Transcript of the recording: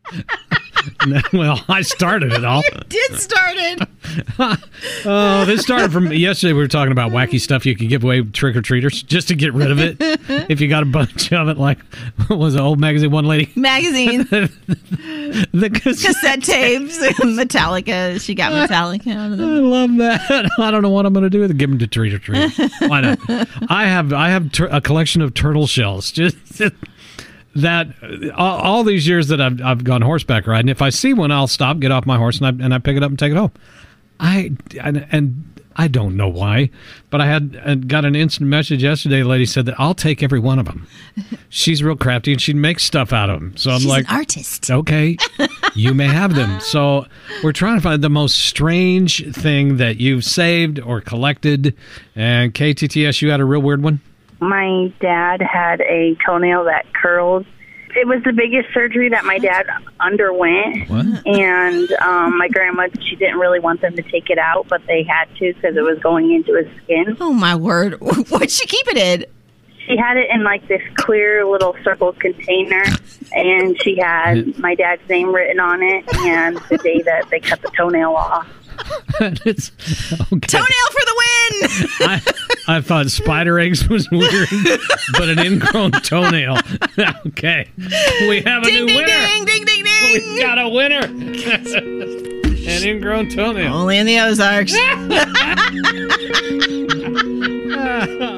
Well, I started it all. You did start it. Oh, this started from yesterday. We were talking about wacky stuff you could give away trick-or-treaters just to get rid of it. If you got a bunch of it, like, what was it, old magazine, one lady? Magazine. The Cassette tapes. Metallica. She got Metallica out of I them. love that. I don't know what I'm going to do with it. Give them to trick-or-treaters. Why not? I have a collection of turtle shells. Just that all these years that I've gone horseback riding, if I see one, I'll stop, get off my horse, and I pick it up and take it home. I don't know why, but I got an instant message yesterday. The lady said that I'll take every one of them. She's real crafty and she'd make stuff out of them. So I'm She's like, an artist. Okay, you may have them. So we're trying to find the most strange thing that you've saved or collected. And KTTS, you had a real weird one? My dad had a toenail that curled. It was the biggest surgery that my dad underwent. What? And my grandma, she didn't really want them to take it out, but they had to because it was going into his skin. Oh, my word. What'd she keep it in? She had it in like this clear little circle container, and she had my dad's name written on it and the day that they cut the toenail off. It's okay. Toenail for the win! I thought spider eggs was weird, but an ingrown toenail. Okay. We have a Ding, new ding, winner. ding, ding, ding, ding. We got a winner. An ingrown toenail. Only in the Ozarks.